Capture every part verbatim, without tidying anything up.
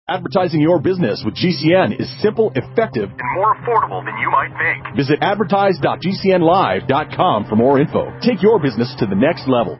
Advertising your business with G C N is simple, effective, and more affordable than you might think. Visit advertise dot g c n live dot com for more info. Take your business to the next level.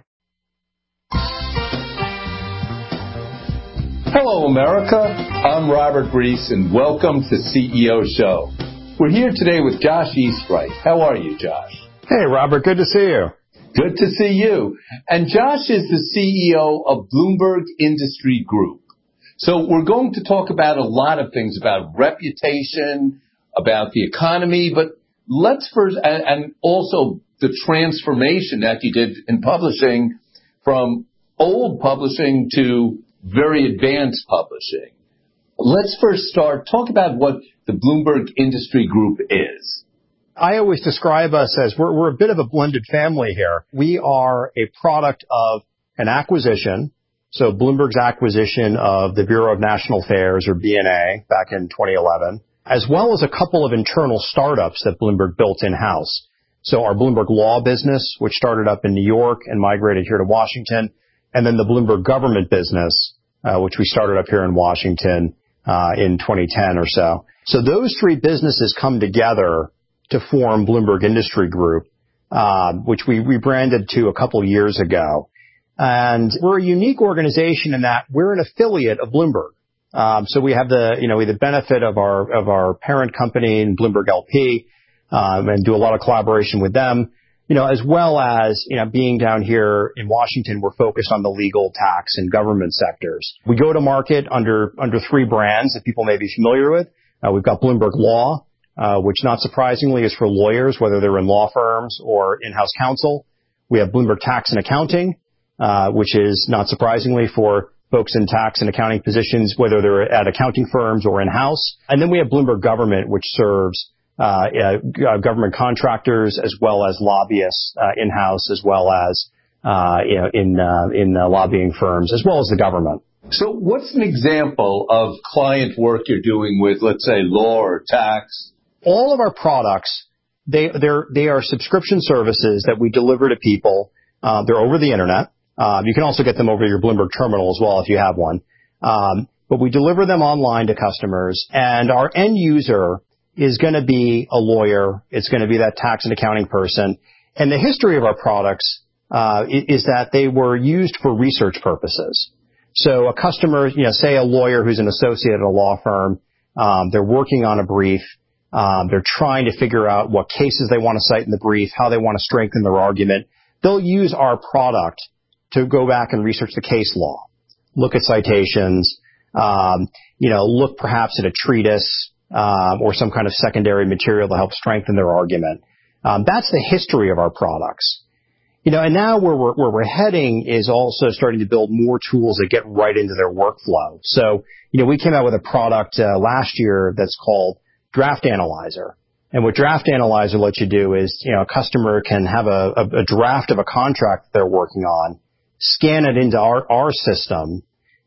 Hello, America. I'm Robert Reese, and welcome to C E O Show. We're here today with Josh Eastbright. How are you, Josh? Hey, Robert. Good to see you. Good to see you. And Josh is the C E O of Bloomberg Industry Group. So we're going to talk about a lot of things, about reputation, about the economy, but let's first, and, and also the transformation that you did in publishing from old publishing to very advanced publishing. Let's first start, talk about what the Bloomberg Industry Group is. I always describe us as we're, we're a bit of a blended family here. We are a product of an acquisition. So Bloomberg's acquisition of the Bureau of National Affairs, or B N A, back in twenty eleven, as well as a couple of internal startups that Bloomberg built in-house. So our Bloomberg Law business, which started up in New York and migrated here to Washington, and then the Bloomberg Government business, uh, which we started up here in Washington uh, in twenty ten or so. So those three businesses come together to form Bloomberg Industry Group, uh, which we rebranded to a couple years ago. And we're a unique organization in that we're an affiliate of Bloomberg. Um, so we have the, you know, we have the benefit of our, of our parent company in Bloomberg L P, um, and do a lot of collaboration with them, you know, as well as, you know, being down here in Washington, we're focused on the legal, tax, and government sectors. We go to market under, under three brands that people may be familiar with. Uh, we've got Bloomberg Law, uh, which not surprisingly is for lawyers, whether they're in law firms or in-house counsel. We have Bloomberg Tax and Accounting, Uh, which is not surprisingly for folks in tax and accounting positions, whether they're at accounting firms or in-house. And then we have Bloomberg Government, which serves uh, uh, government contractors as well as lobbyists uh, in-house, as well as uh, you know, in uh, in uh, lobbying firms, as well as the government. So what's an example of client work you're doing with, let's say, law or tax? All of our products, they they're they are subscription services that we deliver to people. Uh, they're over the internet. Um, you can also get them over your Bloomberg terminal as well if you have one. Um, but we deliver them online to customers, and our end user is going to be a lawyer. It's going to be that tax and accounting person. And the history of our products uh, is that they were used for research purposes. So a customer, you know, say a lawyer who's an associate at a law firm, um, they're working on a brief. Um, they're trying to figure out what cases they want to cite in the brief, how they want to strengthen their argument. They'll use our product to go back and research the case law, look at citations, um, you know, look perhaps at a treatise um, or some kind of secondary material to help strengthen their argument. Um, that's the history of our products. You know, and now where we're, where we're heading is also starting to build more tools that get right into their workflow. So, you know, we came out with a product uh, last year that's called Draft Analyzer. And what Draft Analyzer lets you do is, you know, a customer can have a, a, a draft of a contract that they're working on, scan it into our, our system,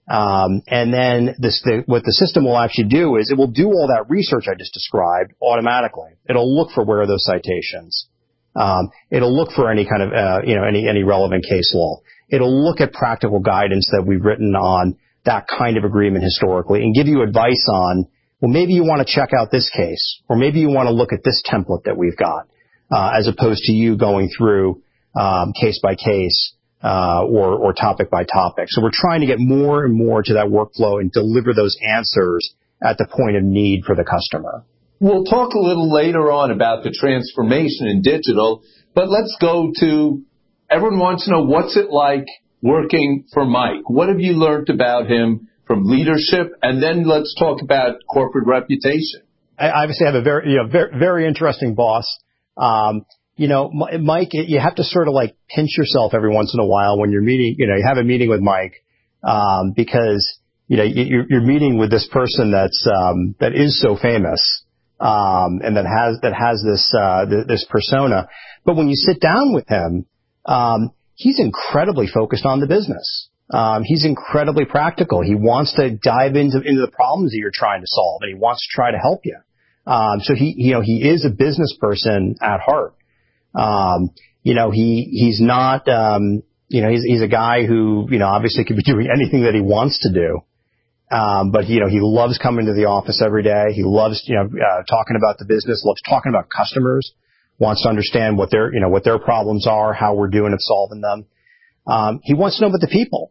um, and then this, the, what the system will actually do is it will do all that research I just described automatically. It'll look for where are those citations. Um, it'll look for any kind of, uh, you know, any, any relevant case law. It'll look at practical guidance that we've written on that kind of agreement historically and give you advice on, well, maybe you want to check out this case, or maybe you want to look at this template that we've got, uh, as opposed to you going through, um, case by case. Uh, or, or topic by topic. So we're trying to get more and more to that workflow and deliver those answers at the point of need for the customer. We'll talk a little later on about the transformation in digital, but let's go to, everyone wants to know, what's it like working for Mike? What have you learned about him from leadership? And then let's talk about corporate reputation. I obviously have a very, you know, very, very interesting boss. Um, You know, Mike, you have to sort of like pinch yourself every once in a while when you're meeting, you know, you have a meeting with Mike, um, because, you know, you're, you're meeting with this person that's, um, that is so famous, um, and that has, that has this, uh, this persona. But when you sit down with him, um, he's incredibly focused on the business. Um, he's incredibly practical. He wants to dive into, into the problems that you're trying to solve, and he wants to try to help you. Um, so he, you know, he is a business person at heart. Um, you know, he, he's not, um, you know, he's, he's a guy who, you know, obviously could be doing anything that he wants to do. Um, but you know, he loves coming to the office every day. He loves, you know, uh, talking about the business, loves talking about customers, wants to understand what their, you know, what their problems are, how we're doing at solving them. Um, he wants to know about the people.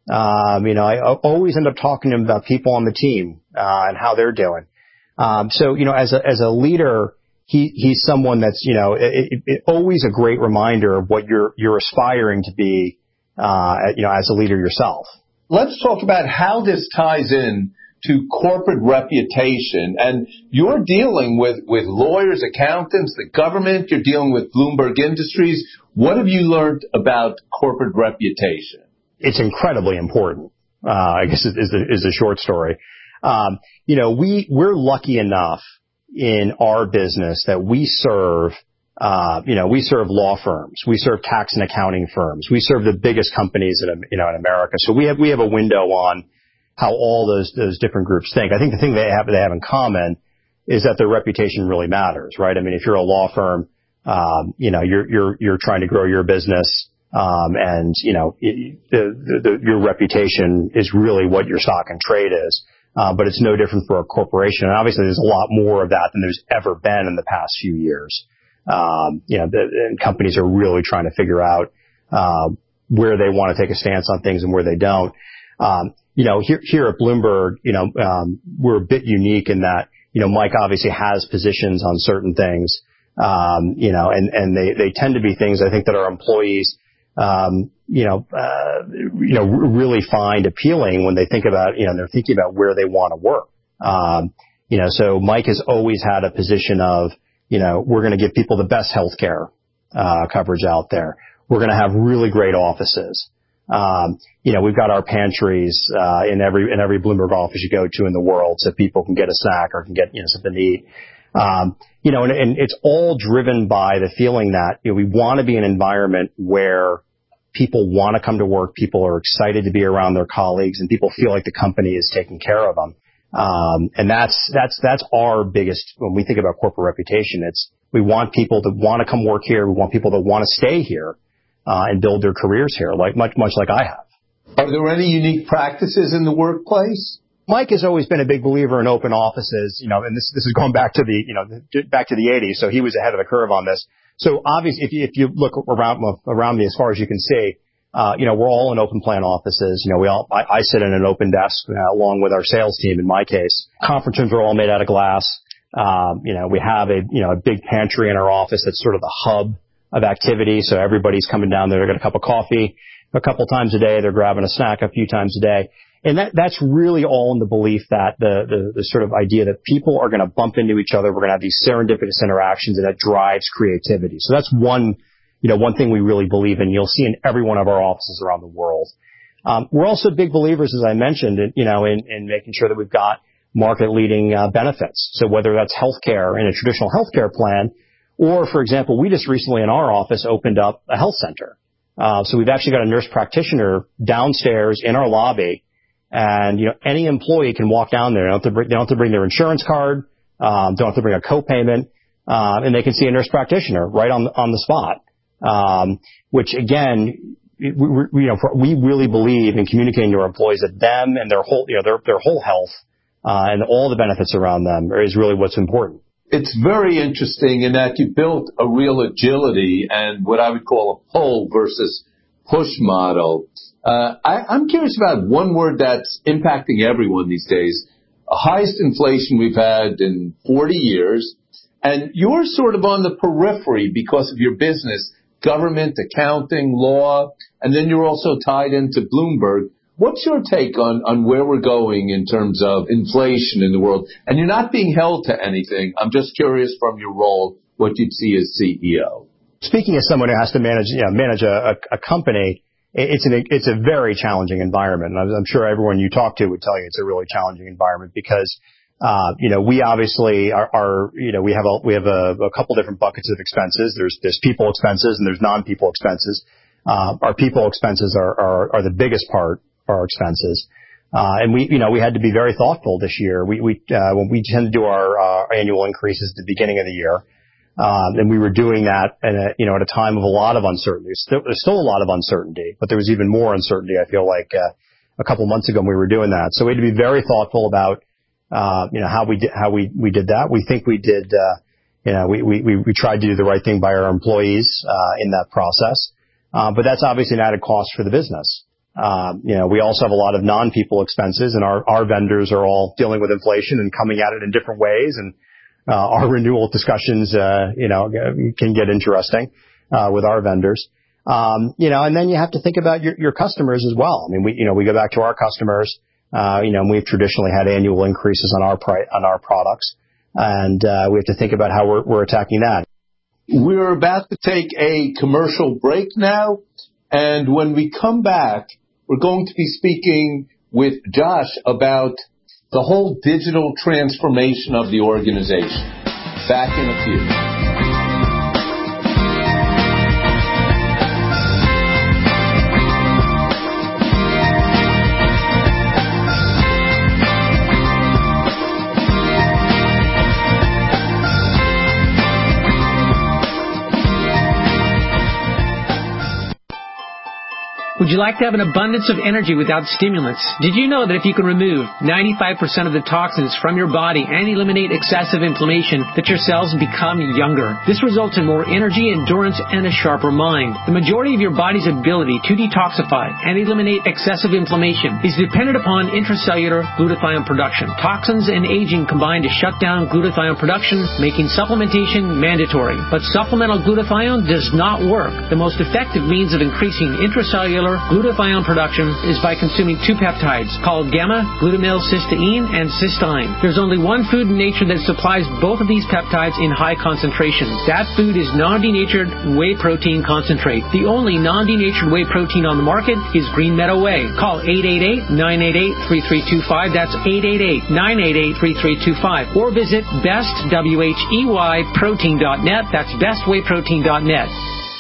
Um, you know, I always end up talking to him about people on the team, uh, and how they're doing. Um, so, you know, as a, as a leader, he, he's someone that's, you know, it, it, it, always a great reminder of what you're, you're aspiring to be, uh, you know, as a leader yourself. Let's talk about how this ties in to corporate reputation. And you're dealing with, with lawyers, accountants, the government. You're dealing with Bloomberg Industries. What have you learned about corporate reputation? It's incredibly important, uh, I guess is the, is the short story. Um, you know, we, we're lucky enough in our business that we serve, uh, you know, we serve law firms. We serve tax and accounting firms. We serve the biggest companies in, you know, in America. So we have, we have a window on how all those, those different groups think. I think the thing they have, they have in common is that their reputation really matters, right? I mean, if you're a law firm, um, you know, you're, you're, you're trying to grow your business. Um, and, you know, it, the, the, your reputation is really what your stock and trade is. Uh, but it's no different for a corporation. And obviously there's a lot more of that than there's ever been in the past few years. Um, you know, the, and companies are really trying to figure out, uh, where they want to take a stance on things and where they don't. Um, you know, here, here at Bloomberg, you know, um, we're a bit unique in that, you know, Mike obviously has positions on certain things. Um, you know, and, and they, they tend to be things I think that our employees, Um, you know, uh, you know, really find appealing when they think about, you know, they're thinking about where they want to work. Um, you know, so Mike has always had a position of, you know, we're going to give people the best healthcare, uh, coverage out there. We're going to have really great offices. Um, you know, we've got our pantries, uh, in every, in every Bloomberg office you go to in the world so people can get a snack or can get, you know, something to eat. Um, you know, and, and it's all driven by the feeling that, you know, we want to be an environment where people want to come to work, people are excited to be around their colleagues, and people feel like the company is taking care of them. Um, and that's, that's, that's our biggest, when we think about corporate reputation, it's, we want people to want to come work here. We want people to want to stay here, uh, and build their careers here, like much, much like I have. Are there any unique practices in the workplace? Mike has always been a big believer in open offices, you know, and this, this is going back to the, you know, back to the eighties. So he was ahead of the curve on this. So obviously, if you, if you look around, around me as far as you can see, uh, you know, we're all in open plan offices. You know, we all, I, I sit in an open desk, uh, along with our sales team in my case. Conference rooms are all made out of glass. Um, you know, we have a, you know, a big pantry in our office that's sort of the hub of activity. So everybody's coming down there to get a cup of coffee a couple times a day. They're grabbing a snack a few times a day. And that, that's really all in the belief that the, the, the sort of idea that people are going to bump into each other. We're going to have these serendipitous interactions, and that drives creativity. So that's one, you know, one thing we really believe in. You'll see in every one of our offices around the world. Um, we're also big believers, as I mentioned, in, you know, in, in making sure that we've got market leading, uh, benefits. So whether that's healthcare in a traditional healthcare plan, or for example, we just recently in our office opened up a health center. Uh, so we've actually got a nurse practitioner downstairs in our lobby. And, you know, any employee can walk down there. They don't have to bring, they don't have to bring their insurance card, um, don't have to bring a co-payment, uh, and they can see a nurse practitioner right on the, on the spot. Um, which again, we, we, you know, we really believe in communicating to our employees that them and their whole, you know, their, their whole health, uh, and all the benefits around them is really what's important. It's very interesting in that you built a real agility and what I would call a pull versus push model. Uh, I, I'm curious about one word that's impacting everyone these days, the highest inflation we've had in forty years, and you're sort of on the periphery because of your business, government, accounting, law, and then you're also tied into Bloomberg. What's your take on, on where we're going in terms of inflation in the world? And you're not being held to anything. I'm just curious from your role what you'd see as C E O. Speaking as someone who has to manage, you know, manage a, a, a company, it's an, it's a very challenging environment. And I'm sure everyone you talk to would tell you it's a really challenging environment because, uh, you know, we obviously are, are, you know, we have a, we have a, a couple different buckets of expenses. There's, there's people expenses and there's non-people expenses. Uh, our people expenses are, are, are the biggest part of our expenses. Uh, and we, you know, we had to be very thoughtful this year. We, we, uh, when we tend to do our, uh, annual increases at the beginning of the year, Um, and we were doing that at a, you know, at a time of a lot of uncertainty. There's still, there's still a lot of uncertainty, but there was even more uncertainty, I feel like, uh, a couple months ago when we were doing that. So we had to be very thoughtful about, uh, you know, how we did, how we, we did that. We think we did, uh, you know, we, we, we tried to do the right thing by our employees, uh, in that process. Uh, but that's obviously an added cost for the business. Um, you know, we also have a lot of non-people expenses, and our, our vendors are all dealing with inflation and coming at it in different ways. And, uh, our renewal discussions, uh, you know, can get interesting, uh, with our vendors. Um, you know, and then you have to think about your, your customers as well. I mean, we, you know, we go back to our customers, uh, you know, and we've traditionally had annual increases on our price, on our products. And, uh, we have to think about how we're, we're attacking that. We're about to take a commercial break now. And when we come back, we're going to be speaking with Josh about the whole digital transformation of the organization. Back in a few. Would you like to have an abundance of energy without stimulants? Did you know that if you can remove ninety-five percent of the toxins from your body and eliminate excessive inflammation, that your cells become younger? This results in more energy, endurance, and a sharper mind. The majority of your body's ability to detoxify and eliminate excessive inflammation is dependent upon intracellular glutathione production. Toxins and aging combine to shut down glutathione production, making supplementation mandatory. But supplemental glutathione does not work. The most effective means of increasing intracellular glutathione production is by consuming two peptides called gamma-glutamyl-cysteine and cysteine. There's only one food in nature that supplies both of these peptides in high concentrations. That food is non-denatured whey protein concentrate. The only non-denatured whey protein on the market is Green Meadow Whey. Call eight eight eight, nine eight eight, three three two five. That's eight eight eight, nine eight eight, three three two five. Or visit best whey protein dot net. That's best whey protein dot net.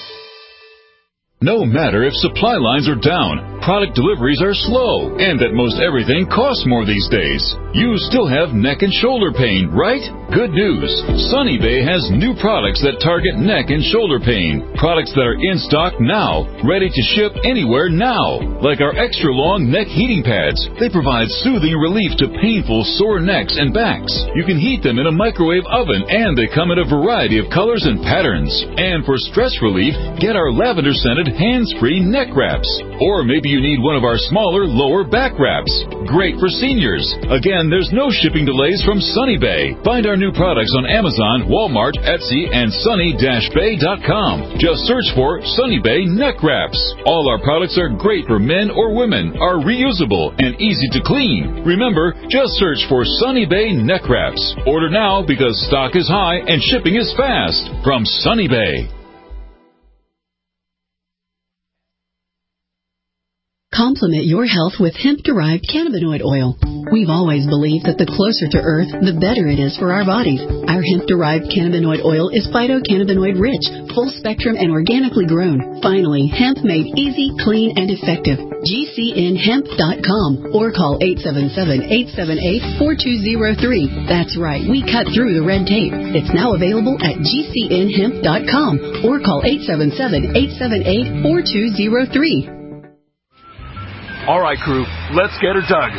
No matter if supply lines are down, product deliveries are slow, and that most everything costs more these days, you still have neck and shoulder pain, right? Good news. Sunny Bay has new products that target neck and shoulder pain. Products that are in stock now, ready to ship anywhere now. Like our extra long neck heating pads. They provide soothing relief to painful sore necks and backs. You can heat them in a microwave oven, and they come in a variety of colors and patterns. And for stress relief, get our lavender scented hands-free neck wraps. Or maybe you need one of our smaller lower back wraps. Great for seniors. Again, there's no shipping delays from Sunny Bay. Find our new products on Amazon, Walmart, Etsy, and sunny dash bay dot com. Just search for Sunny Bay neck wraps. All our products are great for men or women, are reusable, and easy to clean. Remember, just search for Sunny Bay neck wraps. Order now because stock is high and shipping is fast. From Sunny Bay. Complement your health with hemp-derived cannabinoid oil. We've always believed that the closer to Earth, the better it is for our bodies. Our hemp-derived cannabinoid oil is phytocannabinoid-rich, full-spectrum, and organically grown. Finally, hemp made easy, clean, and effective. G C N hemp dot com or call eight seven seven, eight seven eight, four two zero three. That's right, we cut through the red tape. It's now available at G C N hemp dot com or call eight seven seven, eight seven eight, four two zero three. All right, crew, let's get her dug.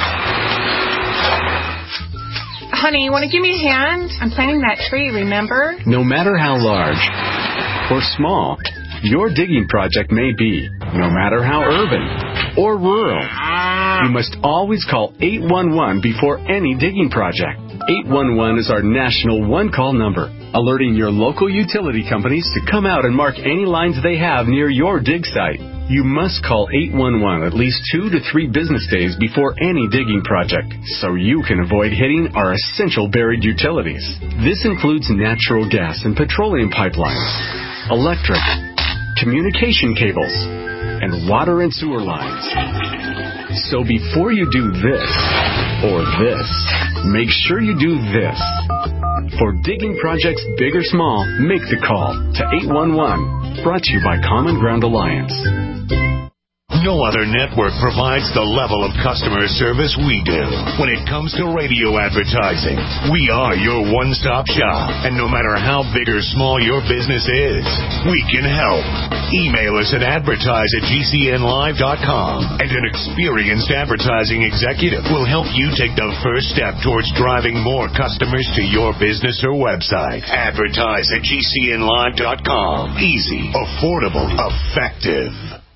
Honey, you want to give me a hand? I'm planting that tree, remember? No matter how large or small your digging project may be, no matter how urban or rural, you must always call eight one one before any digging project. eight one one is our national one-call number, alerting your local utility companies to come out and mark any lines they have near your dig site. You must call eight one one at least two to three business days before any digging project, so you can avoid hitting our essential buried utilities. This includes natural gas and petroleum pipelines, electric, communication cables, and water and sewer lines. So before you do this or this, make sure you do this. For digging projects big or small, make the call to eight one one. Brought to you by Common Ground Alliance. No other network provides the level of customer service we do. When it comes to radio advertising, we are your one-stop shop. And no matter how big or small your business is, we can help. Email us at advertise at G C N live dot com, and an experienced advertising executive will help you take the first step towards driving more customers to your business or website. Advertise at G C N live dot com. Easy, affordable, effective.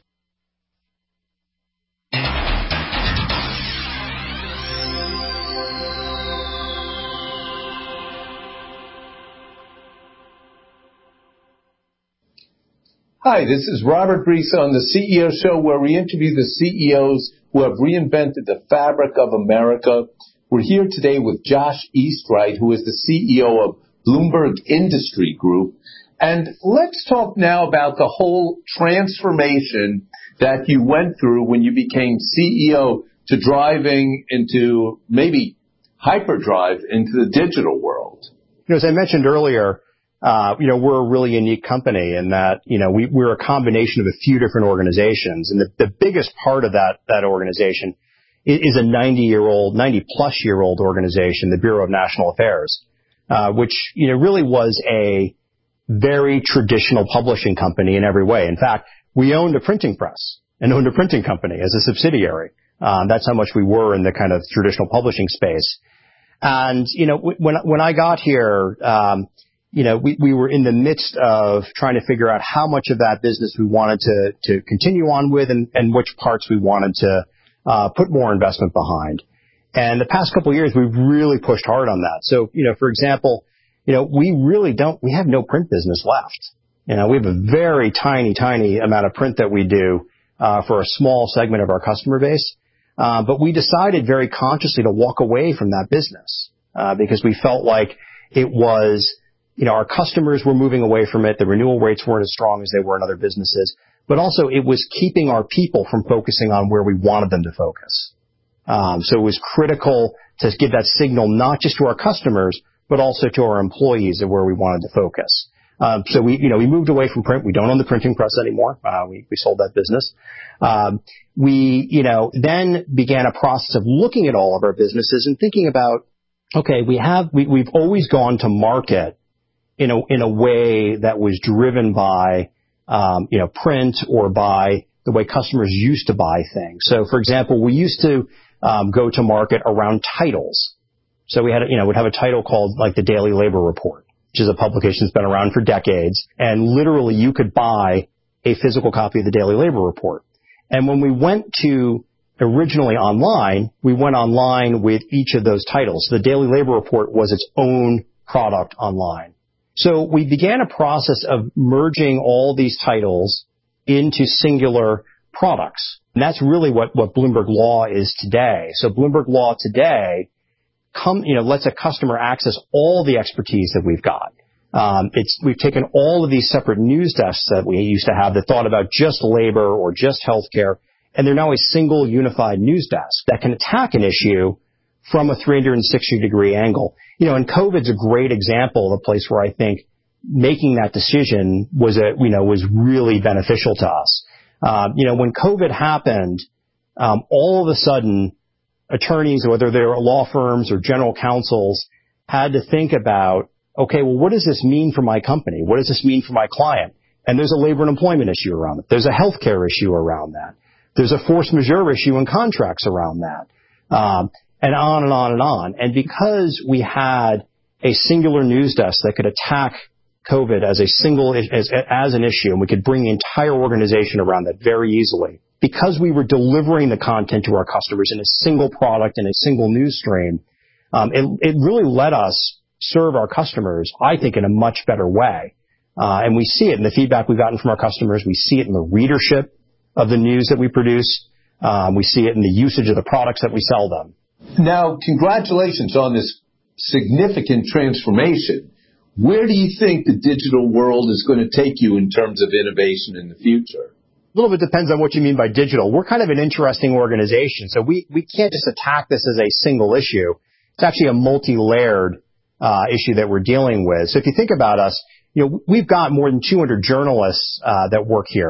Hi, this is Robert Brees on the C E O Show, where we interview the C E Os who have reinvented the fabric of America. We're here today with Josh Eastwright, who is the C E O of Bloomberg Industry Group. And let's talk now about the whole transformation that you went through when you became C E O to driving into maybe hyperdrive into the digital world. You know, as I mentioned earlier, Uh, you know, we're a really unique company in that, you know, we, we're a combination of a few different organizations. And the, the biggest part of that, that organization is, is a ninety-year-old, ninety-plus-year-old organization, the Bureau of National Affairs, uh, which, you know, really was a very traditional publishing company in every way. In fact, we owned a printing press and owned a printing company as a subsidiary. Um, that's how much we were in the kind of traditional publishing space. And, you know, when, when I got here, um, you know, we, we were in the midst of trying to figure out how much of that business we wanted to, to continue on with and, and which parts we wanted to, uh, put more investment behind. And the past couple of years, we've really pushed hard on that. So, you know, for example, you know, we really don't, we have no print business left. You know, we have a very tiny, tiny amount of print that we do, uh, for a small segment of our customer base. Uh, but we decided very consciously to walk away from that business, uh, because we felt like it was, you know, our customers were moving away from it. The renewal rates weren't as strong as they were in other businesses, but also it was keeping our people from focusing on where we wanted them to focus. Um, so it was critical to give that signal not just to our customers, but also to our employees of where we wanted to focus. Um, so we, you know, we moved away from print. We don't own the printing press anymore. Uh, we, we sold that business. Um, we, you know, then began a process of looking at all of our businesses and thinking about, okay, we have, we, we've always gone to market in a, in a way that was driven by, um, you know, print or by the way customers used to buy things. So, for example, we used to, um, go to market around titles. So we had, you know, would have a title called like the Daily Labor Report, which is a publication that's been around for decades. And literally you could buy a physical copy of the Daily Labor Report. And when we went to originally online, we went online with each of those titles. The Daily Labor Report was its own product online. So we began a process of merging all these titles into singular products. And that's really what, what Bloomberg Law is today. So Bloomberg Law today come, you know, lets a customer access all the expertise that we've got. Um, it's, we've taken all of these separate news desks that we used to have that thought about just labor or just healthcare, and they're now a single unified news desk that can attack an issue from a three hundred sixty degree angle. You know, and COVID's a great example of a place where I think making that decision was a, you know, was really beneficial to us. Um, you know, when COVID happened, um, all of a sudden, attorneys, whether they're law firms or general counsels, had to think about, okay, well, what does this mean for my company? What does this mean for my client? And there's a labor and employment issue around it. There's a healthcare issue around that. There's a force majeure issue in contracts around that. Um, and on and on and on. And because we had a singular news desk that could attack COVID as a single, as, as an issue, and we could bring the entire organization around that very easily, because we were delivering the content to our customers in a single product and a single news stream, um, it, it really let us serve our customers, I think, in a much better way. Uh, and we see it in the feedback we've gotten from our customers. We see it in the readership of the news that we produce. Um, we see it in the usage of the products that we sell them. Now, congratulations on this significant transformation. Where do you think the digital world is going to take you in terms of innovation in the future? A little bit depends on what you mean by digital. We're kind of an interesting organization, so we, we can't just attack this as a single issue. It's actually a multi-layered uh, issue that we're dealing with. So if you think about us, you know, we've got more than two hundred journalists uh, that work here,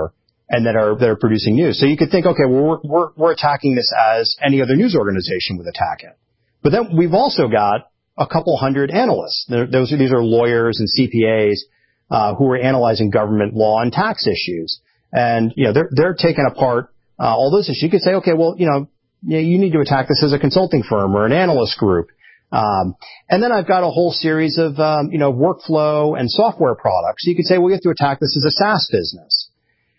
and that are that are producing news. So you could think, okay, well, we're we're, we're attacking this as any other news organization would attack it. But then we've also got a couple hundred analysts. They're, those are, these are lawyers and C P As uh, who are analyzing government law and tax issues, and you know they're they're taking apart uh, all those issues. You could say, okay, well, you know, you need to attack this as a consulting firm or an analyst group. Um, and then I've got a whole series of, um, you know, workflow and software products. So you could say, well, we have to attack this as a SaaS business.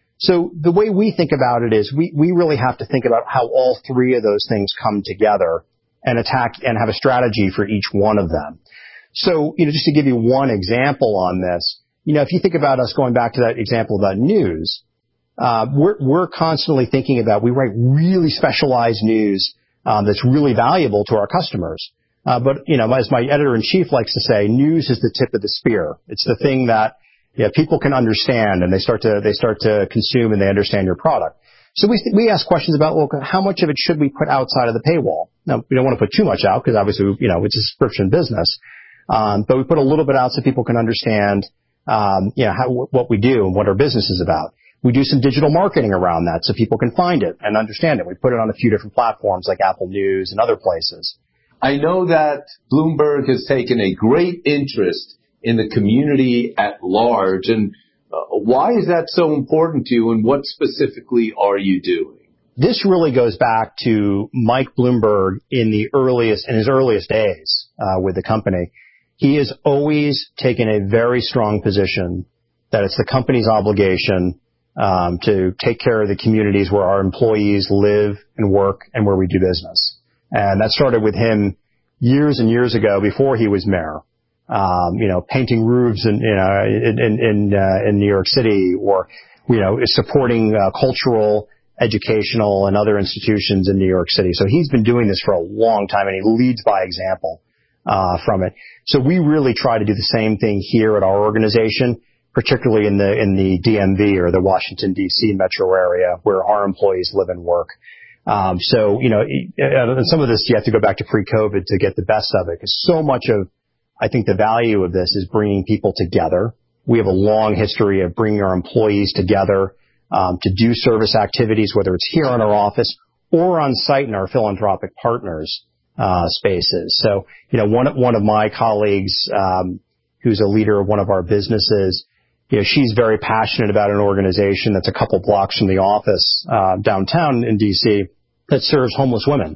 So the way we think about it is we, we really have to think about how all three of those things come together and attack and have a strategy for each one of them. So, you know, just to give you one example on this, you know, if you think about us going back to that example about news, uh, we're, we're constantly thinking about, we write really specialized news, um, that's really valuable to our customers. Uh, but, you know, as my editor-in-chief likes to say, news is the tip of the spear. It's the thing that, yeah, people can understand, and they start to, they start to consume and they understand your product. So we, we ask questions about, well, how much of it should we put outside of the paywall? Now, we don't want to put too much out because obviously, you know, it's a subscription business. Um, but we put a little bit out so people can understand, um, you know, how, what we do and what our business is about. We do some digital marketing around that so people can find it and understand it. We put it on a few different platforms like Apple News and other places. I know that Bloomberg has taken a great interest in the community at large. And uh, why is that so important to you, and what specifically are you doing? This really goes back to Mike Bloomberg in the earliest, in his earliest days uh, with the company. He has always taken a very strong position that it's the company's obligation um, to take care of the communities where our employees live and work and where we do business. And that started with him years and years ago before he was mayor, um, you know, painting roofs in, you know, in, in, in, uh, in New York City, or, you know, supporting uh, cultural, educational, and other institutions in New York City. So he's been doing this for a long time, and he leads by example uh, from it. So we really try to do the same thing here at our organization, particularly in the in the D M V, or the Washington, D C metro area, where our employees live and work. Um, so, you know, and some of this you have to go back to pre-COVID to get the best of it, because so much of, I think, the value of this is bringing people together. We have a long history of bringing our employees together um, to do service activities, whether it's here in our office or on site in our philanthropic partners uh, spaces. So, you know, one one of my colleagues, um, who's a leader of one of our businesses, you know, she's very passionate about an organization that's a couple blocks from the office uh, downtown in D C that serves homeless women.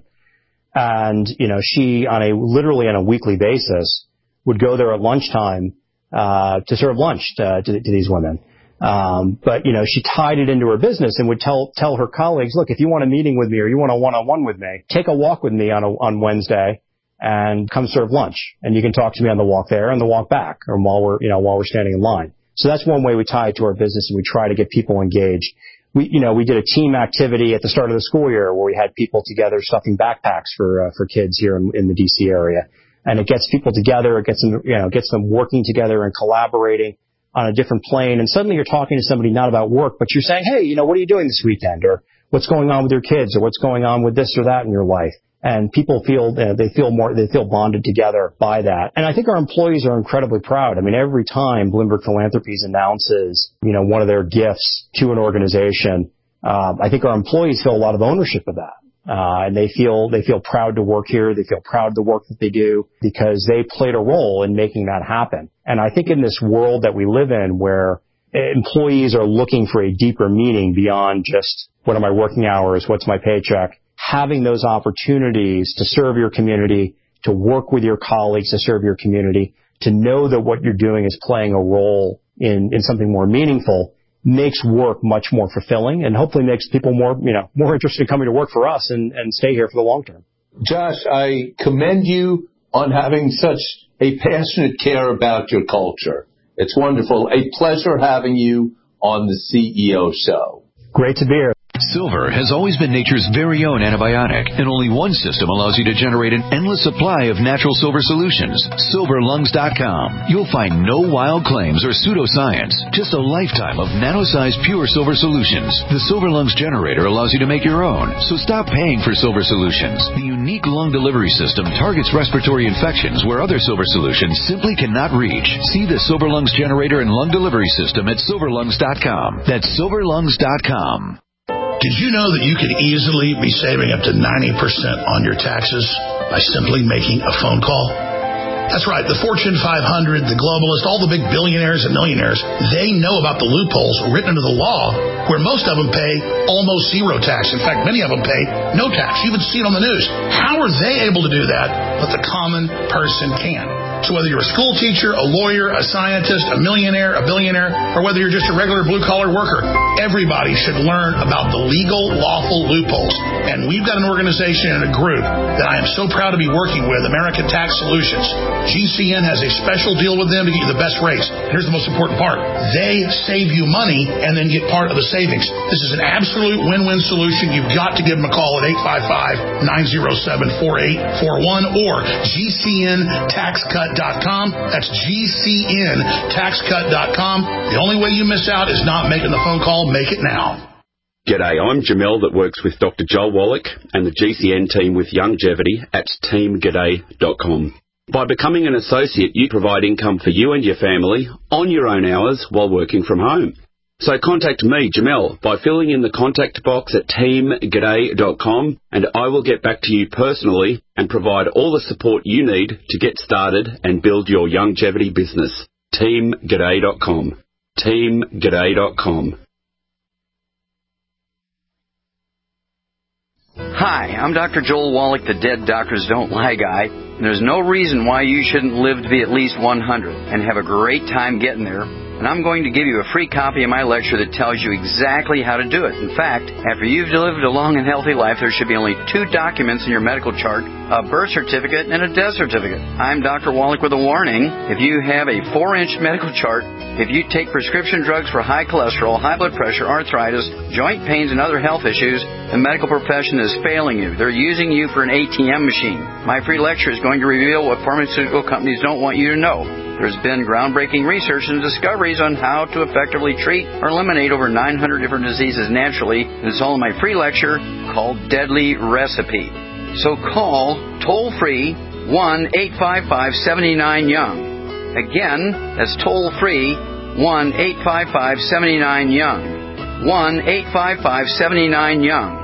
And, you know, she, on a literally on a weekly basis, would go there at lunchtime uh to serve lunch to, to, to these women. Um, but, you know, she tied it into her business and would tell tell her colleagues, look, if you want a meeting with me or you want a one-on-one with me, take a walk with me on a, on Wednesday and come serve lunch. And you can talk to me on the walk there and the walk back, or while we're, you know, while we're standing in line. So that's one way we tie it to our business, and we try to get people engaged. We, you know, we did a team activity at the start of the school year where we had people together stuffing backpacks for uh, for kids here in, in the D C area, and it gets people together. It gets them, you know, gets them working together and collaborating on a different plane. And suddenly you're talking to somebody not about work, but you're saying, hey, you know, what are you doing this weekend, or what's going on with your kids, or what's going on with this or that in your life. And people feel, uh, they feel more, they feel bonded together by that. And I think our employees are incredibly proud. I mean, every time Bloomberg Philanthropies announces, you know, one of their gifts to an organization, um, I think our employees feel a lot of ownership of that. Uh, and they feel, they feel proud to work here. They feel proud of the work that they do because they played a role in making that happen. And I think in this world that we live in, where employees are looking for a deeper meaning beyond just what are my working hours, what's my paycheck, having those opportunities to serve your community, to work with your colleagues to serve your community, to know that what you're doing is playing a role in, in something more meaningful, makes work much more fulfilling, and hopefully makes people more, you know, more interested in coming to work for us and, and stay here for the long term. Josh, I commend you on having such a passionate care about your culture. It's wonderful. A pleasure having you on the C E O Show. Great to be here. Silver has always been nature's very own antibiotic, and only one system allows you to generate an endless supply of natural silver solutions. silver lungs dot com. You'll find no wild claims or pseudoscience, just a lifetime of nano-sized pure silver solutions. The Silver Lungs generator allows you to make your own, so stop paying for silver solutions. The unique lung delivery system targets respiratory infections where other silver solutions simply cannot reach. See the Silver Lungs generator and lung delivery system at silver lungs dot com. That's silver lungs dot com. Did you know that you could easily be saving up to ninety percent on your taxes by simply making a phone call? That's right. The Fortune five hundred, the globalists, all the big billionaires and millionaires, they know about the loopholes written into the law where most of them pay almost zero tax. In fact, many of them pay no tax. You even see it on the news. How are they able to do that, but the common person can? So whether you're a school teacher, a lawyer, a scientist, a millionaire, a billionaire, or whether you're just a regular blue-collar worker, everybody should learn about the legal, lawful loopholes. And we've got an organization and a group that I am so proud to be working with, American Tax Solutions. G C N has a special deal with them to get you the best rates. Here's the most important part. They save you money and then get part of the savings. This is an absolute win-win solution. You've got to give them a call at eight five five, nine oh seven, four eight four one or G C N tax cut dot com. That's G C N tax cut dot com. The only way you miss out is not making the phone call. Make it now. G'day, I'm Jamel that works with Doctor Joel Wallach and the G C N team with Youngevity at team g'day dot com. By becoming an associate, you provide income for you and your family on your own hours while working from home. So contact me, Jamel, by filling in the contact box at team g'day dot com, and I will get back to you personally and provide all the support you need to get started and build your Youngevity business. team g'day dot com. team g'day dot com. Hi, I'm Doctor Joel Wallach, the Dead Doctors Don't Lie guy, and there's no reason why you shouldn't live to be at least one hundred and have a great time getting there. And I'm going to give you a free copy of my lecture that tells you exactly how to do it. In fact, after you've lived a long and healthy life, there should be only two documents in your medical chart, a birth certificate and a death certificate. I'm Doctor Wallach with a warning. If you have a four-inch medical chart, if you take prescription drugs for high cholesterol, high blood pressure, arthritis, joint pains, and other health issues, the medical profession is failing you. They're using you for an A T M machine. My free lecture is going to reveal what pharmaceutical companies don't want you to know. There's been groundbreaking research and discoveries on how to effectively treat or eliminate over nine hundred different diseases naturally. And it's all in my free lecture called Deadly Recipe. So call toll-free one eight five five, seven nine, young. Again, that's toll-free one eight five five, seven nine, young. one eight five five, seven nine, young.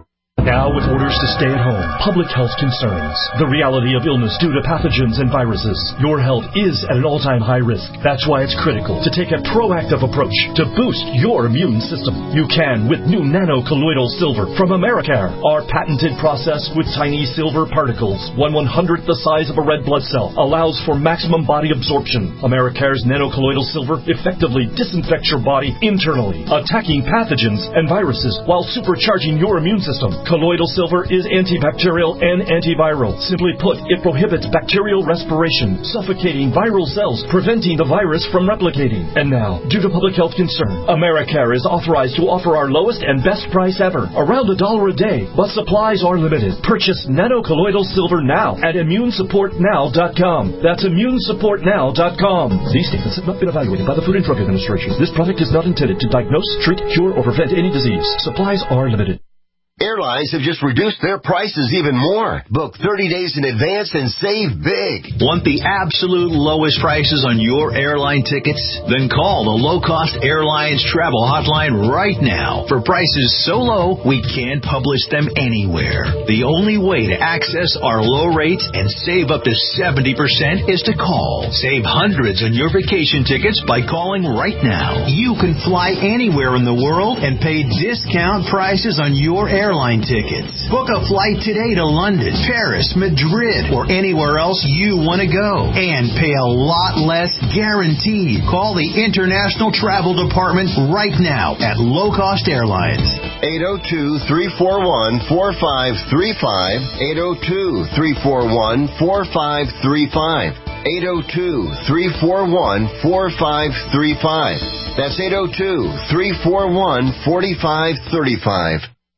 Now with orders to stay at home, public health concerns, the reality of illness due to pathogens and viruses, your health is at an all-time high risk. That's why it's critical to take a proactive approach to boost your immune system. You can with new nano-colloidal silver from Americare. Our patented process with tiny silver particles, one one-hundredth the size of a red blood cell, allows for maximum body absorption. Americare's nano-colloidal silver effectively disinfects your body internally, attacking pathogens and viruses while supercharging your immune system. Colloidal silver is antibacterial and antiviral. Simply put, it prohibits bacterial respiration, suffocating viral cells, preventing the virus from replicating. And now, due to public health concern, Americare is authorized to offer our lowest and best price ever, around a dollar a day, but supplies are limited. Purchase nano-colloidal silver now at immune support now dot com. That's immune support now dot com. These statements have not been evaluated by the Food and Drug Administration. This product is not intended to diagnose, treat, cure, or prevent any disease. Supplies are limited. Airlines have just reduced their prices even more. Book thirty days in advance and save big. Want the absolute lowest prices on your airline tickets? Then call the Low Cost Airlines Travel Hotline right now. For prices so low, we can't publish them anywhere. The only way to access our low rates and save up to seventy percent is to call. Save hundreds on your vacation tickets by calling right now. You can fly anywhere in the world and pay discount prices on your airline Airline tickets. Book a flight today to London, Paris, Madrid, or anywhere else you want to go. And pay a lot less guaranteed. Call the International Travel Department right now at Low Cost Airlines. eight oh two, three four one, four five three five. eight oh two, three four one, four five three five. eight oh two, three four one, four five three five. That's eight oh two, three four one, four five three five.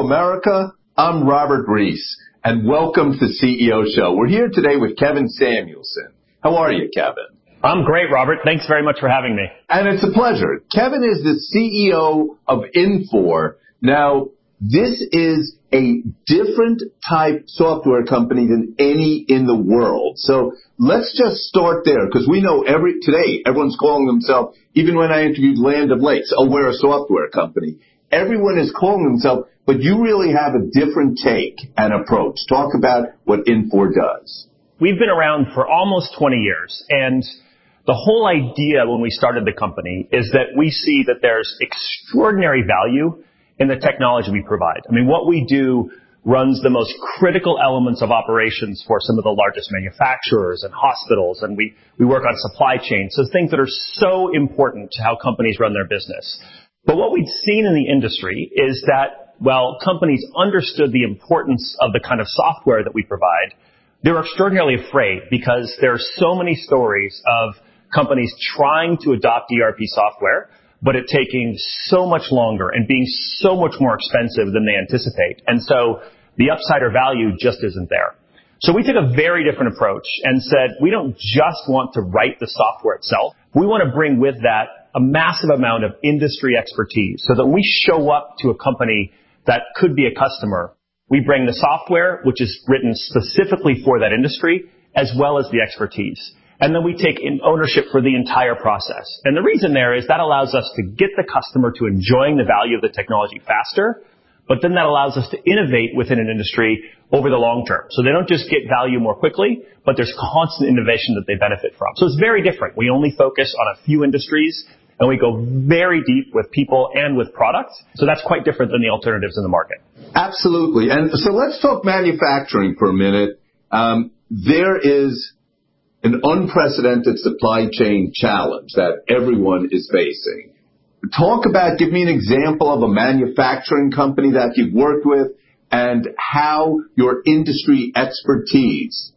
America. I'm Robert Reese, and welcome to the C E O Show. We're here today with Kevin Samuelson. How are you, Kevin? I'm great, Robert. Thanks very much for having me. And it's a pleasure. Kevin is the C E O of Infor. Now, this is a different type software company than any in the world. So let's just start there, because we know every today everyone's calling themselves, even when I interviewed Land of Lakes, oh, we're a software company. Everyone is calling themselves, but you really have a different take and approach. Talk about what Infor does. We've been around for almost twenty years, and the whole idea when we started the company is that we see that there's extraordinary value in the technology we provide. I mean, what we do runs the most critical elements of operations for some of the largest manufacturers and hospitals, and we, we work on supply chain, so things that are so important to how companies run their business. But what we've seen in the industry is that, while companies understood the importance of the kind of software that we provide, they were extraordinarily afraid because there are so many stories of companies trying to adopt E R P software, but it taking so much longer and being so much more expensive than they anticipate. And so the upside or value just isn't there. So we took a very different approach and said, we don't just want to write the software itself. We want to bring with that a massive amount of industry expertise so that we show up to a company that could be a customer. We bring the software, which is written specifically for that industry, as well as the expertise. And then we take in ownership for the entire process. And the reason there is that allows us to get the customer to enjoying the value of the technology faster, but then that allows us to innovate within an industry over the long term. So they don't just get value more quickly, but there's constant innovation that they benefit from. So it's very different. We only focus on a few industries, and we go very deep with people and with products. So that's quite different than the alternatives in the market. Absolutely. And so let's talk manufacturing for a minute. Um, there is an unprecedented supply chain challenge that everyone is facing. Talk about, give me an example of a manufacturing company that you've worked with and how your industry expertise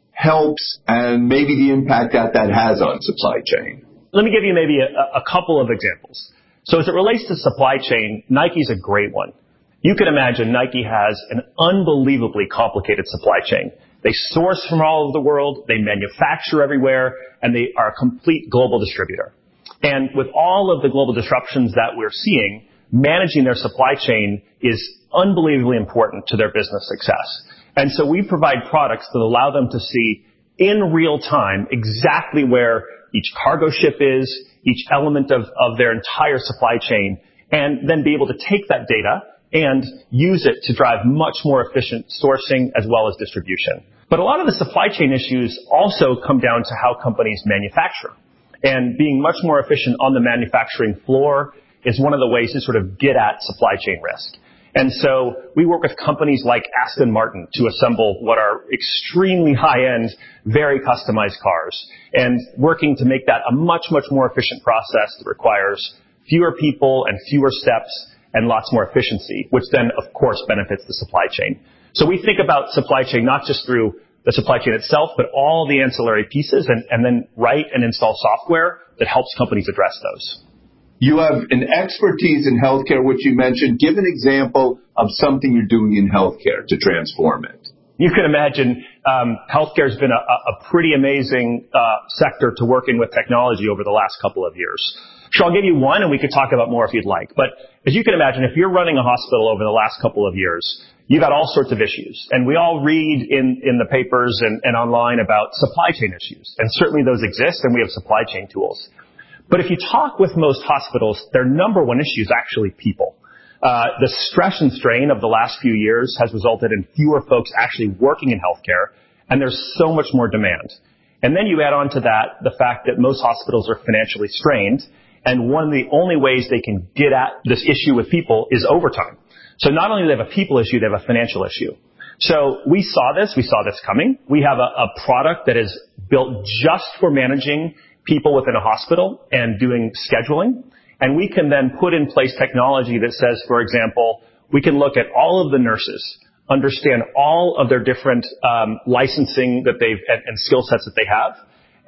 helps and maybe the impact that that has on supply chain. Let me give you maybe a, a couple of examples. So as it relates to supply chain, Nike's a great one. You can imagine Nike has an unbelievably complicated supply chain. They source from all over the world, they manufacture everywhere, and they are a complete global distributor. And with all of the global disruptions that we're seeing, managing their supply chain is unbelievably important to their business success. And so we provide products that allow them to see in real time exactly where each cargo ship is, each element of, of their entire supply chain, and then be able to take that data and use it to drive much more efficient sourcing as well as distribution. But a lot of the supply chain issues also come down to how companies manufacture. And being much more efficient on the manufacturing floor is one of the ways to sort of get at supply chain risk. And so we work with companies like Aston Martin to assemble what are extremely high-end, very customized cars, and working to make that a much, much more efficient process that requires fewer people and fewer steps and lots more efficiency, which then, of course, benefits the supply chain. So we think about supply chain not just through the supply chain itself, but all the ancillary pieces, and, and then write and install software that helps companies address those. You have an expertise in healthcare, which you mentioned. Give an example of something you're doing in healthcare to transform it. You can imagine um, healthcare has been a, a pretty amazing uh, sector to work in with technology over the last couple of years. Sure, I'll give you one, and we could talk about more if you'd like. But as you can imagine, if you're running a hospital over the last couple of years, you've had all sorts of issues. And we all read in, in the papers and, and online about supply chain issues. And certainly those exist, and we have supply chain tools. But if you talk with most hospitals, their number one issue is actually people. Uh, the stress and strain of the last few years has resulted in fewer folks actually working in healthcare, and there's so much more demand. And then you add on to that the fact that most hospitals are financially strained, and one of the only ways they can get at this issue with people is overtime. So not only do they have a people issue, they have a financial issue. So we saw this, we saw this coming. We have a, a product that is built just for managing people within a hospital and doing scheduling. And we can then put in place technology that says, for example, we can look at all of the nurses, understand all of their different um, licensing that they've and, and skill sets that they have,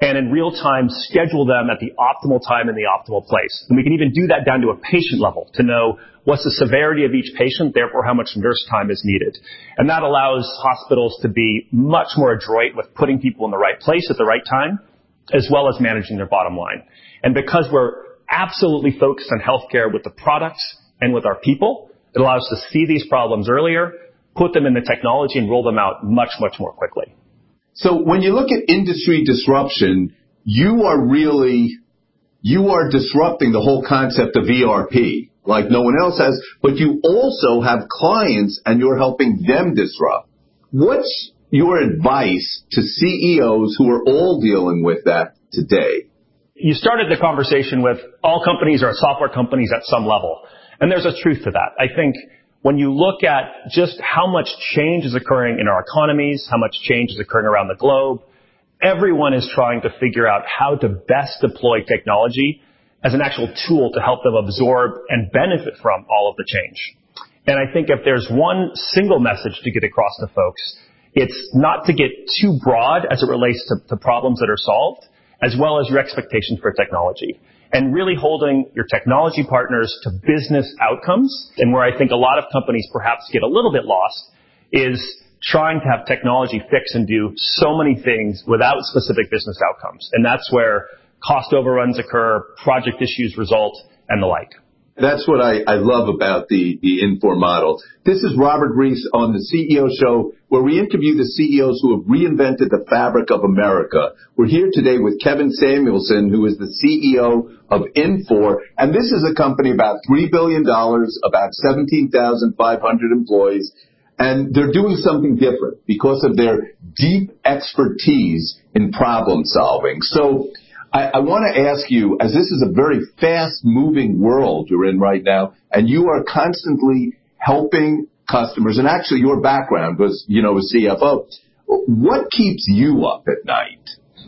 and in real time schedule them at the optimal time in the optimal place. And we can even do that down to a patient level to know what's the severity of each patient, therefore how much nurse time is needed. And that allows hospitals to be much more adroit with putting people in the right place at the right time, as well as managing their bottom line. And because we're absolutely focused on healthcare with the products and with our people, it allows us to see these problems earlier, put them in the technology, and roll them out much, much more quickly. So when you look at industry disruption, you are really, you are disrupting the whole concept of E R P like no one else has, but you also have clients and you're helping them disrupt. What's your advice to C E Os who are all dealing with that today? You started the conversation with all companies are software companies at some level. And there's a truth to that. I think when you look at just how much change is occurring in our economies, how much change is occurring around the globe, everyone is trying to figure out how to best deploy technology as an actual tool to help them absorb and benefit from all of the change. And I think if there's one single message to get across to folks, it's not to get too broad as it relates to, to problems that are solved, as well as your expectations for technology. And really holding your technology partners to business outcomes. And where I think a lot of companies perhaps get a little bit lost is trying to have technology fix and do so many things without specific business outcomes. And that's where cost overruns occur, project issues result, and the like. That's what I, I love about the, the Infor model. This is Robert Reese on the C E O Show, where we interview the C E Os who have reinvented the fabric of America. We're here today with Kevin Samuelson, who is the C E O of Infor, and this is a company about three billion dollars, about seventeen thousand five hundred employees, and they're doing something different because of their deep expertise in problem solving. So I, I want to ask you, as this is a very fast-moving world you're in right now, and you are constantly helping customers, and actually your background was, you know, a C F O, what keeps you up at night?